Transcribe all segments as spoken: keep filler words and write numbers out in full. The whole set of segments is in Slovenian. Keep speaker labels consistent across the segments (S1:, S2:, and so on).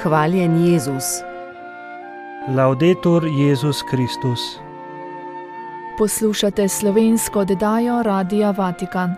S1: Hvaljen Jezus.
S2: Laudetur Jezus Kristus.
S3: Poslušate slovensko oddajo Radia Vatikan.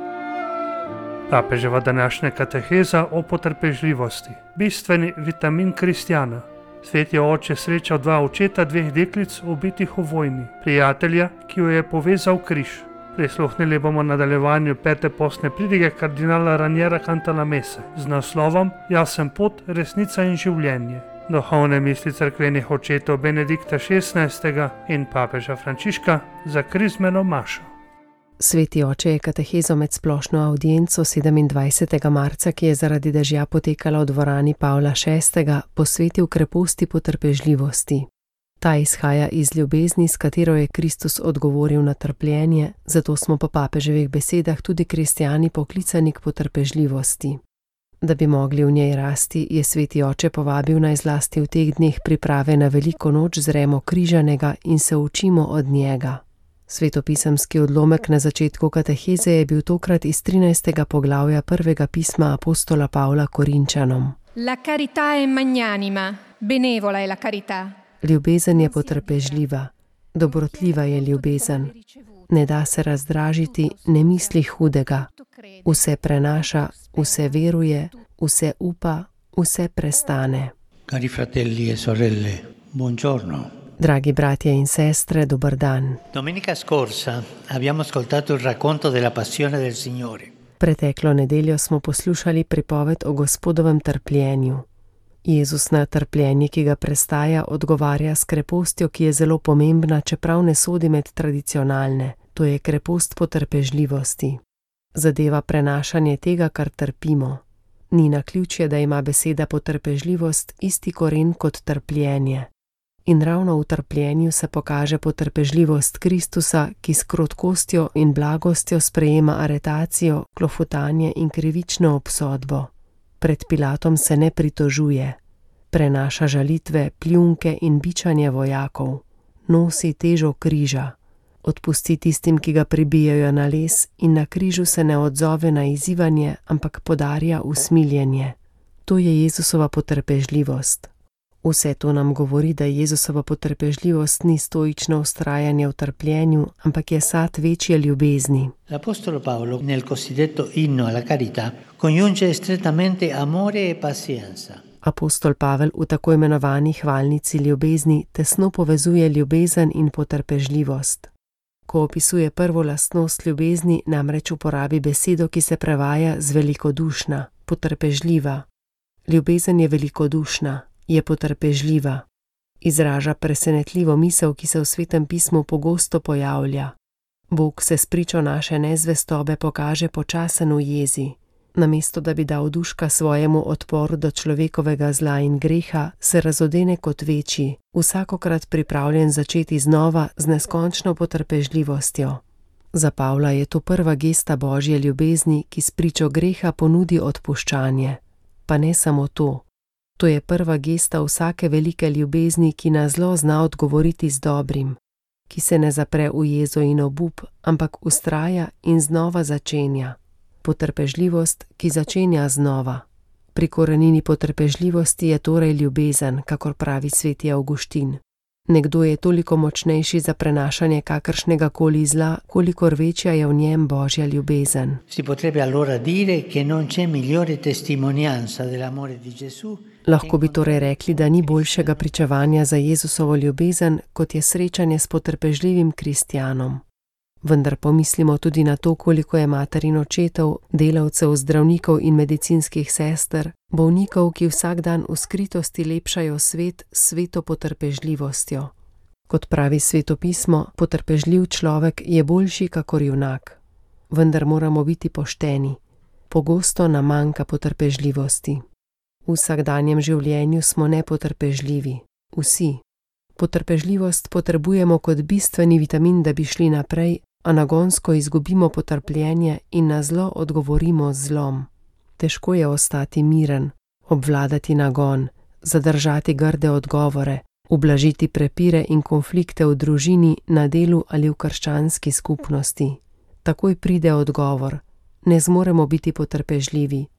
S4: Papeževa današnja kateheza o potrpežljivosti. Bistveni vitamin kristjana. Sveti oče srečal dva očeta dveh deklic, ubitih v vojni, prijatelja, ki jo je povezal križ. Prisluhnili bomo nadaljevanju pete postne pridige kardinala Raniera Cantalamesse z naslovom Jaz sem pot, resnica in življenje. Duhovne misli cerkvenih očetov Benedikta šestnajstega in papeža Frančiška za krizmeno mašo.
S1: Sveti oče je katehezo med splošno avdienco sedemindvajsetega marca, ki je zaradi dežja potekala v dvorani Pavla šestega, posvetil kreposti potrpežljivosti. Ta izhaja iz ljubezni, s katero je Kristus odgovoril na trpljenje, zato smo po papeževih besedah tudi kristjani poklicani k potrpežljivosti. Da bi mogli v njej rasti, je sveti oče povabil naj zlasti v teh dneh priprave na veliko noč zremo križanega in se učimo od njega. Svetopisemski odlomek na začetku kateheze je bil tokrat iz trinajstega poglavja prvega pisma apostola Pavla Korinčanom.
S5: La carità è magnanima, benevola è la carità.
S1: Ljubezen je potrpežljiva, dobrotljiva je ljubezen. Ne da se razdražiti, ne misli hudega. Vse prenaša, vse veruje, vse upa, vse prestane.
S6: Cari fratelli e sorelle, buongiorno.
S1: Dragi bratje in sestre, dober dan.
S6: Domenica scorsa abbiamo ascoltato il racconto della passione del Signore.
S1: Preteklo nedeljo smo poslušali pripoved o Gospodovem trpljenju. Jezus na trpljenje, ki ga prestaja, odgovarja s krepostjo, ki je zelo pomembna, čeprav ne sodi med tradicionalne. To je krepost potrpežljivosti. Zadeva prenašanje tega, kar trpimo. Ni naključje, da ima beseda potrpežljivost isti koren kot trpljenje. In ravno v trpljenju se pokaže potrpežljivost Kristusa, ki s krotkostjo in blagostjo sprejema aretacijo, klofutanje in krivično obsodbo. Pred Pilatom se ne pritožuje. Prenaša žalitve, pljunke in bičanje vojakov. Nosi težo križa. Odpusti tistim, ki ga pribijajo na les, in na križu se ne odzove na izzivanje, ampak podarja usmiljenje. To je Jezusova potrpežljivost. Vse to nam govori, da Jezusova potrpežljivost ni stoično vztrajanje v trpljenju, ampak je sad večje ljubezni.
S6: L'Apostolo Paolo nel cosiddetto inno alla carità coniunge strettamente amore e pazienza.
S1: Apostol Pavel v tako imenovani hvalnici ljubezni tesno povezuje ljubezen in potrpežljivost. Ko opisuje prvo lastnost ljubezni, namreč uporabi besedo, ki se prevaja z velikodušna, potrpežljiva. Ljubezen je velikodušna, je potrpežljiva. Izraža presenetljivo misel, ki se v Svetem pismu pogosto pojavlja. Bog se spričo naše nezvestobe pokaže počasen v jezi. Namesto da bi dal duška svojemu odporu do človekovega zla in greha, se razodene kot večji, vsakokrat pripravljen začeti znova z neskončno potrpežljivostjo. Za Pavla je to prva gesta Božje ljubezni, ki spričo greha ponudi odpuščanje. Pa ne samo to. To je prva gesta vsake velike ljubezni, ki na zlo zna odgovoriti z dobrim, ki se ne zapre v jezo in obup, ampak vztraja in znova začenja. Potrpežljivost, ki začenja znova. Pri korenini potrpežljivosti je torej ljubezen, kakor pravi sveti Avguštin. Nekdo je toliko močnejši za prenašanje kakršnega koli zla, kolikor večja je v njem Božja ljubezen.
S6: Si potrebbe allora dire che non c'è migliore testimonianza dell'amore di Gesù.
S1: Lahko bi torej rekli, da ni boljšega pričevanja za Jezusovo ljubezen, kot je srečanje s potrpežljivim kristjanom. Vendar pomislimo tudi na to, koliko je mater in očetov, delavcev, zdravnikov in medicinskih sester, bolnikov, ki vsak dan v skritosti lepšajo svet s sveto potrpežljivostjo. Kot pravi svetopismo, potrpežljiv človek je boljši kakor junak. Vendar moramo biti pošteni. Pogosto nam manjka potrpežljivosti. V vsakdanjem življenju smo nepotrpežljivi. Vsi. Potrpežljivost potrebujemo kot bistveni vitamin, da bi šli naprej, a nagonsko izgubimo potrpljenje in na zlo odgovorimo z zlom. Težko je ostati miren, obvladati nagon, zadržati grde odgovore, ublažiti prepire in konflikte v družini, na delu ali v krščanski skupnosti. Takoj pride odgovor, ne zmoremo biti potrpežljivi.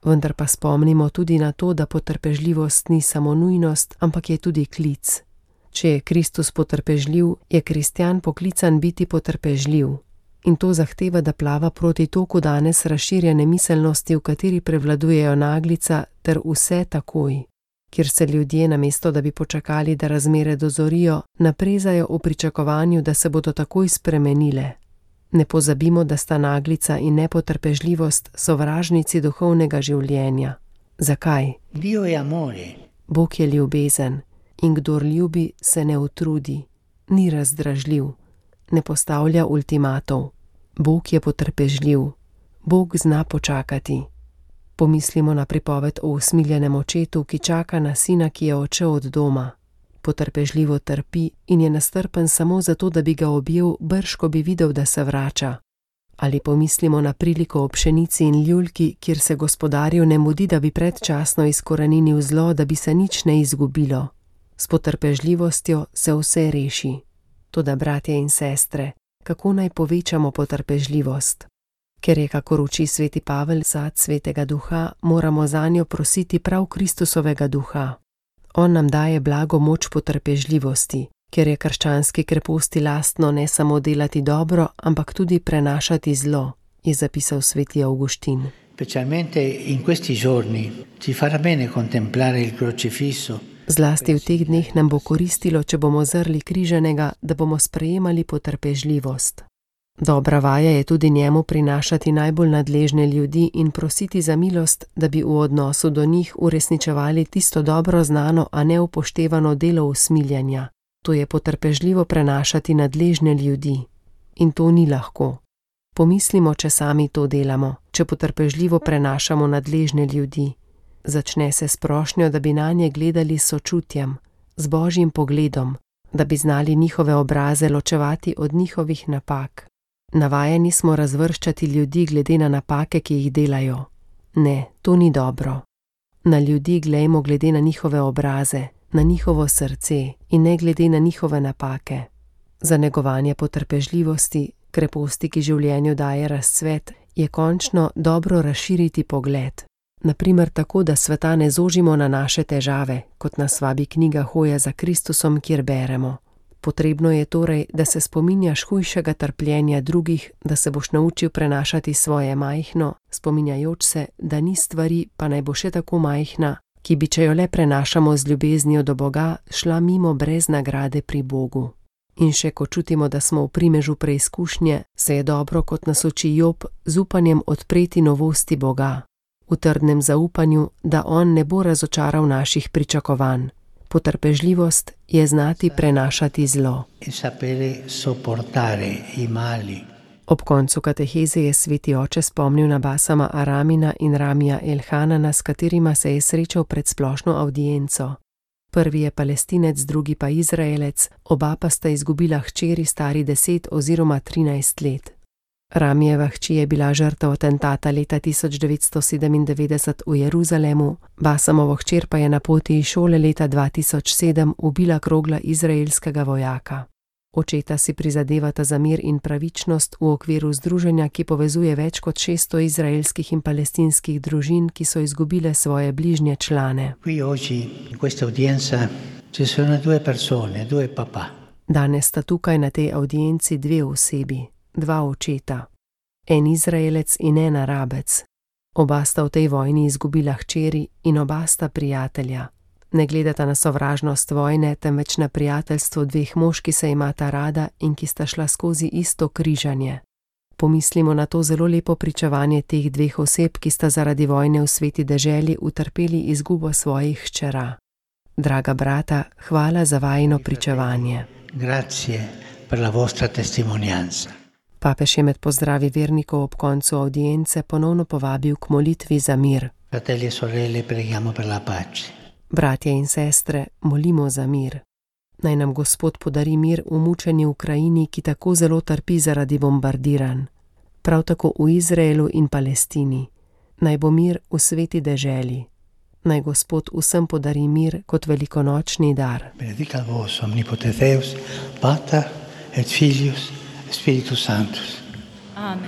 S1: Vendar pa spomnimo tudi na to, da potrpežljivost ni samo nujnost, ampak je tudi klic. Če je Kristus potrpežljiv, je kristjan poklican biti potrpežljiv. In to zahteva, da plava proti toku danes razširjene miselnosti, v kateri prevladujejo naglica ter vse takoj, kjer se ljudje, namesto da bi počakali, da razmere dozorijo, naprezajo v pričakovanju, da se bodo takoj spremenile. Ne pozabimo, da sta naglica in nepotrpežljivost sovražnici duhovnega življenja. Zakaj?
S6: Dio è amore.
S1: Bog je ljubezen in kdor ljubi, se ne utrudi, ni razdražljiv, ne postavlja ultimatov. Bog je potrpežljiv, Bog zna počakati. Pomislimo na pripoved o usmiljenem očetu, ki čaka na sina, ki je odšel od doma. Potrpežljivo trpi in je nestrpen samo zato, da bi ga objel, brž ko bi videl, da se vrača. Ali pomislimo na priliko o pšenici in ljuljki, kjer se gospodarju ne mudi, da bi predčasno izkoreninil zlo, da bi se nič ne izgubilo. S potrpežljivostjo se vse reši. Toda, bratje in sestre, kako naj povečamo potrpežljivost? Ker je, kakor uči sveti Pavel, sad svetega duha, moramo zanjo prositi prav Kristusovega duha. On nam daje blago moč potrpežljivosti, ker je krščanski kreposti lastno ne samo delati dobro, ampak tudi prenašati zlo, je zapisal sveti Avguštin.
S6: Specialmente in questi giorni ci farà bene contemplare il crocifisso.
S1: Zlasti v teh dneh nam bo koristilo, če bomo zrli križanega, da bomo sprejemali potrpežljivost. Dobra vaja je tudi njemu prinašati najbolj nadležne ljudi in prositi za milost, da bi v odnosu do njih uresničevali tisto dobro znano, a neupoštevano delo usmiljanja. To je potrpežljivo prenašati nadležne ljudi. In to ni lahko. Pomislimo, če sami to delamo, če potrpežljivo prenašamo nadležne ljudi. Začne se s prošnjo, da bi nanje gledali s sočutjem, z božjim pogledom, da bi znali njihove obraze ločevati od njihovih napak. Navajeni smo razvrščati ljudi glede na napake, ki jih delajo. Ne, to ni dobro. Na ljudi glejmo glede na njihove obraze, na njihovo srce in ne glede na njihove napake. Za negovanje potrpežljivosti, kreposti, ki življenju daje razcvet, je končno dobro razširiti pogled. Naprimer tako, da sveta ne zožimo na naše težave, kot nas vabi knjiga Hoja za Kristusom, kjer beremo. Potrebno je torej, da se spominjaš hujšega trpljenja drugih, da se boš naučil prenašati svoje majhno, spominjajoč se, da ni stvari, pa naj bo še tako majhna, ki bi, če jo le prenašamo z ljubeznijo do Boga, šla mimo brez nagrade pri Bogu. In še ko čutimo, da smo v primežu preizkušnje, se je dobro, kot nas uči Job, z upanjem odpreti novosti Boga. V trdnem zaupanju, da on ne bo razočaral naših pričakovanj. Potrpežljivost je znati prenašati zlo. Ob koncu kateheze je sveti oče spomnil na Basama Aramina in Ramija Elhanana, s katerima se je srečal pred splošno avdienco. Prvi je Palestinec, drugi pa Izraelec, oba pa sta izgubila hčeri stari deset oziroma trinajst let. Ramijeva hči je bila žrtev atentata leta tisoč devetsto sedemindevetdeset v Jeruzalemu, Basamovo hčer pa je na poti iz šole leta dva tisoč sedem ubila krogla izraelskega vojaka. Očeta si prizadevata za mir in pravičnost v okviru združenja, ki povezuje več kot šeststo izraelskih in palestinskih družin, ki so izgubile svoje bližnje člane. Danes sta tukaj na tej avdienci dve osebi. Dva očeta, en Izraelec in en Arabec. Oba sta v tej vojni izgubila hčeri in oba sta prijatelja. Ne gledata na sovražnost vojne, temveč na prijateljstvo dveh mož, ki se imata rada in ki sta šla skozi isto križanje. Pomislimo na to zelo lepo pričevanje teh dveh oseb, ki sta zaradi vojne v sveti deželi utrpeli izgubo svojih hčera. Draga brata, hvala za vajino pričevanje.
S6: Grazie per la vostra testimonianza.
S1: Papež je med pozdravi vernikov ob koncu avdience ponovno povabil k molitvi za mir.
S6: Fratelli e sorelle, preghiamo per la pace.
S1: Bratje in sestre, molimo za mir. Naj nam Gospod podari mir v mučeni Ukrajini, ki tako zelo trpi zaradi bombardiranj. Prav tako v Izraelu in Palestini. Naj bo mir v sveti deželi. Naj Gospod vsem podari mir kot velikonočni dar.
S6: Benedicat vos omnipotens Deus, Pater et Filius, Spiritus Sanctus.
S2: Amen.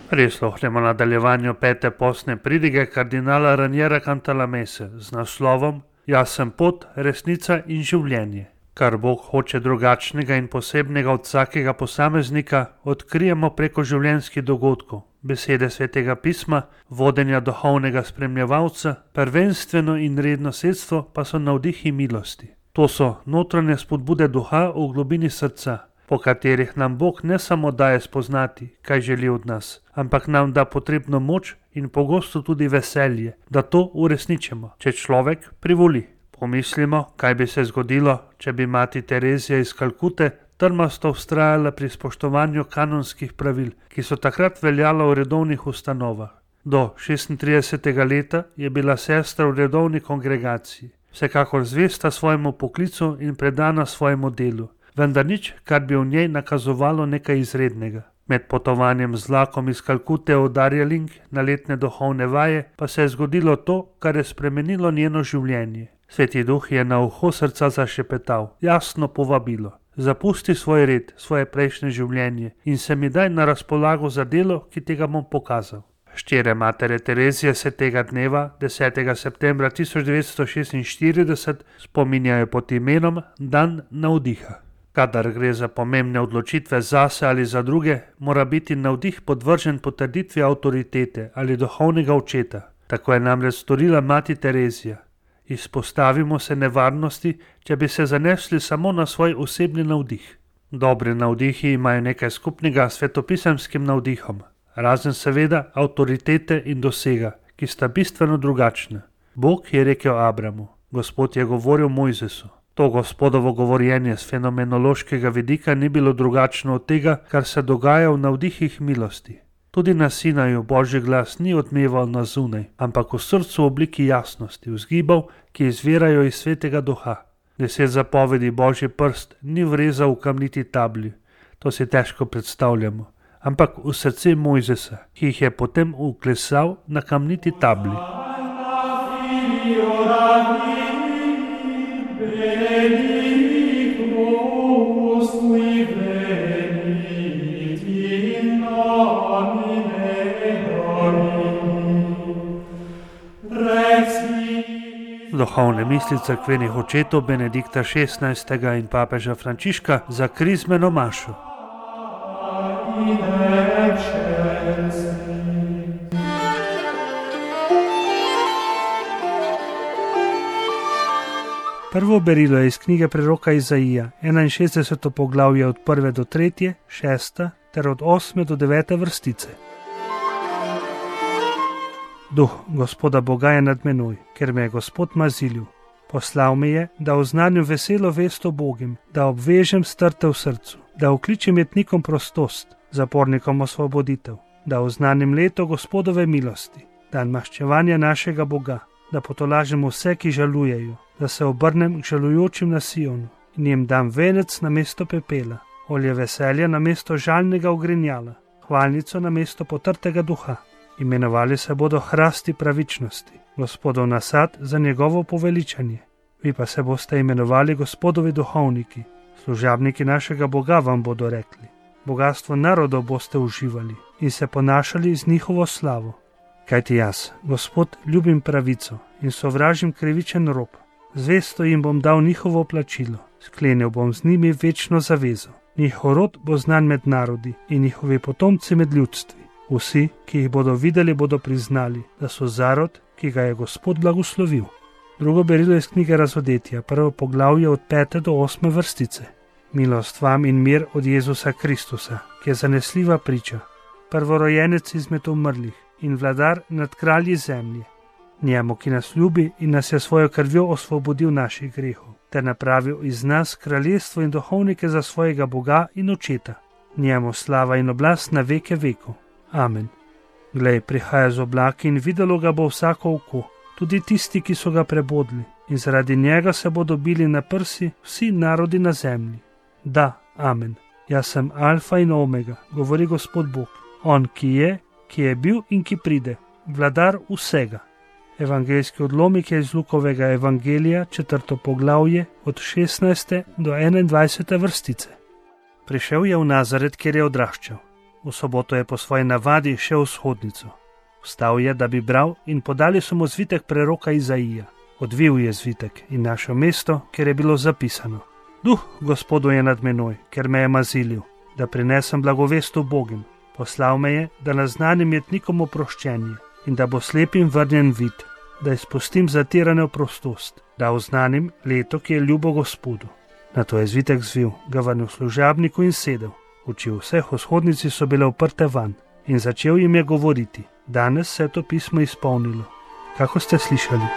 S4: Prisluhnemo nadaljevanju pete postne pridige kardinala Raniera Cantalamesse z naslovom Jaz sem pot, resnica in življenje. Kar Bog hoče drugačnega in posebnega od vsakega posameznika, odkrijemo preko življenjskih dogodkov, besede svetega pisma, vodenja duhovnega spremljevalca, prvenstveno in redno sredstvo pa so navdihi milosti. To so notranje spodbude duha v globini srca, po katerih nam Bog ne samo daje spoznati, kaj želi od nas, ampak nam da potrebno moč in pogosto tudi veselje, da to uresničimo, če človek privoli. Pomislimo, kaj bi se zgodilo, če bi mati Terezija iz Kalkute trmasto vztrajala pri spoštovanju kanonskih pravil, ki so takrat veljala v redovnih ustanovah. Do šestintridesetega leta je bila sestra v redovni kongregaciji, vsekakor zvesta svojemu poklicu in predana svojemu delu, vendar nič, kar bi v njej nakazovalo nekaj izrednega. Med potovanjem z vlakom iz Kalkute v Darjeeling na letne duhovne vaje pa se je zgodilo to, kar je spremenilo njeno življenje. Sveti duh je na uho srca zašepetal, jasno povabilo. Zapusti svoj red, svoje prejšnje življenje in se mi daj na razpolago za delo, ki ti ga bom pokazal. Štirje matere Terezije se tega dneva, desetega septembra tisoč devetsto šestinštirideset, spominjajo pod imenom Dan navdiha. Kadar gre za pomembne odločitve zase ali za druge, mora biti navdih podvržen potrditvi avtoritete ali duhovnega očeta. Tako je namreč storila mati Terezija. Izpostavimo se nevarnosti, če bi se zanesli samo na svoj osebni navdih. Dobri navdihi imajo nekaj skupnega s svetopisemskim navdihom, razen seveda avtoritete in dosega, ki sta bistveno drugačna. Bog je rekel Abramu, Gospod je govoril Mojzesu. To Gospodovo govorjenje z fenomenološkega vidika ni bilo drugačno od tega, kar se dogaja v navdihih milosti. Tudi na Sinaju Božji glas ni odmeval na zunaj, ampak v srcu v obliki jasnosti, vzgibov, ki izvirajo iz svetega duha. Deset zapovedi Božji prst ni vrezal v kamniti tabli, to si težko predstavljamo, ampak v srce Mojzesa, ki jih je potem uklesal na kamniti tabli. Duhovne misli cerkvenih očetov Benedikta šestnajstega in papeža Frančiška za krizmeno mašo. Prvo berilo je iz knjige preroka Izaija, enainšestdeseto poglavje od prve do tretje, šesta ter od osme do devete vrstice. Duh Gospoda Boga je nad menoj, ker me je Gospod mazilil. Poslal me je, da oznanim veselo vest o Bogim, da obvežem strte v srcu, da vkličem jetnikom prostost, zapornikom osvoboditev, da oznanim leto Gospodove milosti, dan maščevanja našega Boga, da potolažem vse, ki žalujejo, da se obrnem k žalujočim na Sionu in jim dam venec na mesto pepela, olje veselja na mesto žalnega ogrinjala, hvalnico na mesto potrtega duha. Imenovali se bodo hrasti pravičnosti, Gospodov nasad za njegovo poveličanje. Vi pa se boste imenovali Gospodovi duhovniki, služabniki našega Boga vam bodo rekli. Bogatstvo narodov boste uživali in se ponašali z njihovo slavo. Kajti jaz, Gospod, ljubim pravico in sovražim krivičen rob. Zvesto jim bom dal njihovo plačilo, sklenil bom z njimi večno zavezo. Njihov rod bo znan med narodi in njihovi potomci med ljudstvi. Vsi, ki jih bodo videli, bodo priznali, da so zarod, ki ga je Gospod blagoslovil. Drugo berilo iz knjige Razodetja, prvo poglavje od pete do osme vrstice. Milost vam in mir od Jezusa Kristusa, ki je zanesljiva priča, prvorojenec izmed umrlih in vladar nad kralji zemlje. Njemu, ki nas ljubi in nas je svojo krvjo osvobodil naših grehov, ter napravil iz nas kraljestvo in duhovnike za svojega Boga in očeta. Njemu slava in oblast na veke vekov. Amen. Glej, prihaja z oblaki in videlo ga bo vsako oko, tudi tisti, ki so ga prebodli, in zaradi njega se bodo bili na prsi vsi narodi na zemlji. Da, amen. Jaz sem Alfa in Omega, govori Gospod Bog, on, ki je, ki je bil in ki pride, vladar vsega. Evangeljski odlomek je iz Lukovega evangelija, četrto poglavje, od šestnajste do enaindvajsete vrstice. Prišel je v Nazaret, kjer je odraščal. V soboto je po svoji navadi šel v shodnico. Vstal je, da bi bral, in podali so mu zvitek preroka Izaija. Odvil je zvitek in našel mesto, kjer je bilo zapisano: Duh Gospodu je nad menoj, ker me je mazilil, da prinesem blagovest ubogim. Poslal me je, da naznanim jetnikom oproščenje in da bo slepim vrnjen vid, da izpustim zatirane v prostost, da oznanim leto, ki je ljubo Gospodu. Nato je zvitek zvil, ga vrnil služabniku in sedel. Oči vseh v shodnici so bile uprte van in začel jim je govoriti: Danes se je to pismo izpolnilo, kako ste slišali.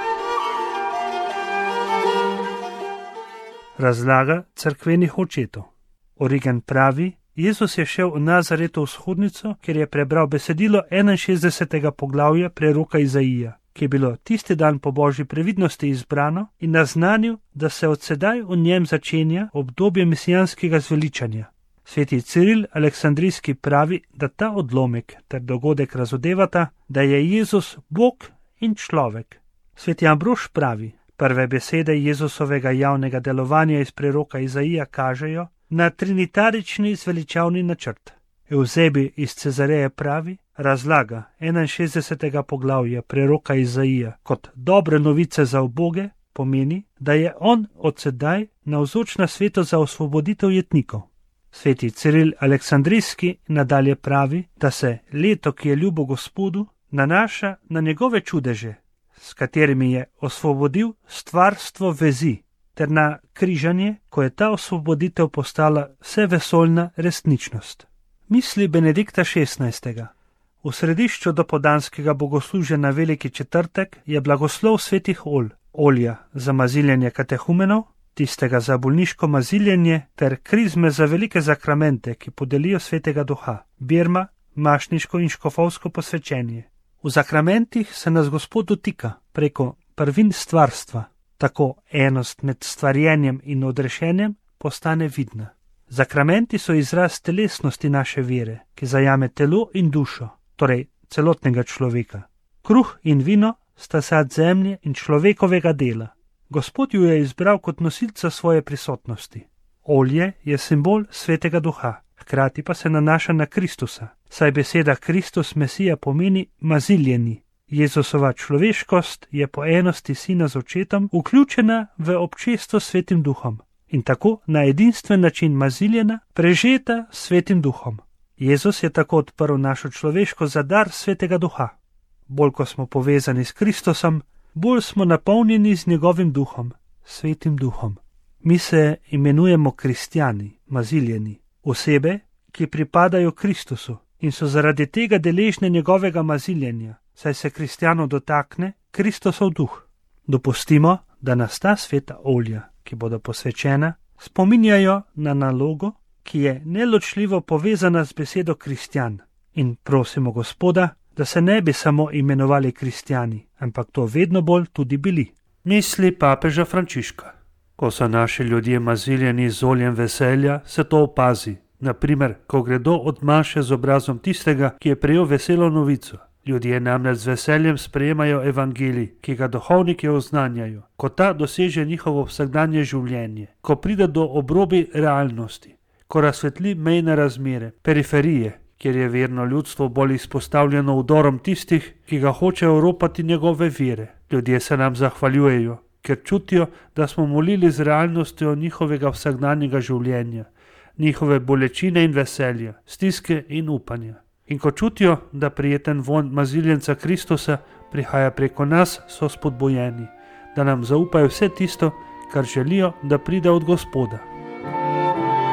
S4: Razlaga cerkvenih očetov. Origen pravi: Jezus je šel v Nazareto v shodnico, kjer je prebral besedilo enainšestdesetega poglavja preroka Izaija, ki je bilo tisti dan po božji previdnosti izbrano, in naznanil, da se od sedaj v njem začenja obdobje mesijanskega zveličanja. Sveti Ciril Aleksandrijski pravi, da ta odlomek ter dogodek razodevata, da je Jezus Bog in človek. Sveti Ambrož pravi: Prve besede Jezusovega javnega delovanja iz preroka Izaija kažejo na trinitarični zveličavni načrt. Eusebi iz Cezareje pravi, razlaga enainšestdesetega poglavja preroka Izaija kot dobre novice za uboge, pomeni, da je on od sedaj navzoč na svetu za osvoboditev jetnikov. Sveti Ciril Aleksandrijski nadalje pravi, da se leto, ki je ljubo Gospodu, nanaša na njegove čudeže, s katerimi je osvobodil stvarstvo vezi, ter na križanje, ko je ta osvoboditev postala vsevesoljna resničnost. Misli Benedikta šestnajstega. V središču dopoldanskega bogoslužja na Veliki četrtek je blagoslov svetih olj, olja za maziljenje katehumenov, tistega za bolniško maziljenje ter krizme za velike zakramente, ki podelijo svetega duha, birma, mašniško in škofovsko posvečenje. V zakramentih se nas Gospod dotika preko prvin stvarstva, tako enost med stvarjenjem in odrešenjem postane vidna. Zakramenti so izraz telesnosti naše vere, ki zajame telo in dušo, torej celotnega človeka. Kruh in vino sta sad zemlje in človekovega dela. Gospod ju je izbral kot nosilca svoje prisotnosti. Olje je simbol svetega duha, hkrati pa se nanaša na Kristusa, saj beseda Kristus Mesija pomeni maziljeni. Jezusova človeškost je po enosti sina z očetom vključena v občestvo s svetim duhom in tako na edinstven način maziljena, prežeta s svetim duhom. Jezus je tako odprl našo človeško za dar svetega duha. Bolj ko smo povezani s Kristusom, bolj smo napolnjeni z njegovim duhom, svetim duhom. Mi se imenujemo kristjani, maziljeni, osebe, ki pripadajo Kristusu in so zaradi tega deležne njegovega maziljenja, saj se kristjano dotakne Kristusov duh. Dopustimo, da nas ta sveta olja, ki bodo posvečena, spominjajo na nalogo, ki je neločljivo povezana z besedo kristjan, in prosimo Gospoda, da se ne bi samo imenovali kristjani, ampak to vedno bolj tudi bili.
S2: Misli papeža Frančiška. Ko so naši ljudje maziljeni z oljem veselja, se to opazi. Naprimer, ko gredo od maše z obrazom tistega, ki je prejel veselo novico. Ljudje namreč z veseljem sprejemajo evangelij, ki ga duhovniki oznanjajo, ko ta doseže njihovo vsakdanje življenje, ko pride do obrobi realnosti, ko razsvetli mejne razmere, periferije, kjer je verno ljudstvo bolj izpostavljeno vdorom tistih, ki ga hočejo ropati njegove vere. Ljudje se nam zahvaljujejo, ker čutijo, da smo molili z realnostjo njihovega vsakdanjega življenja, njihove bolečine in veselja, stiske in upanja. In ko čutijo, da prijeten vonj maziljenca Kristusa prihaja preko nas, so spodbojeni, da nam zaupajo vse tisto, kar želijo, da pride od Gospoda.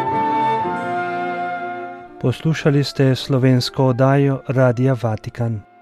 S4: Poslušali ste slovensko oddajo Radia Vatikan.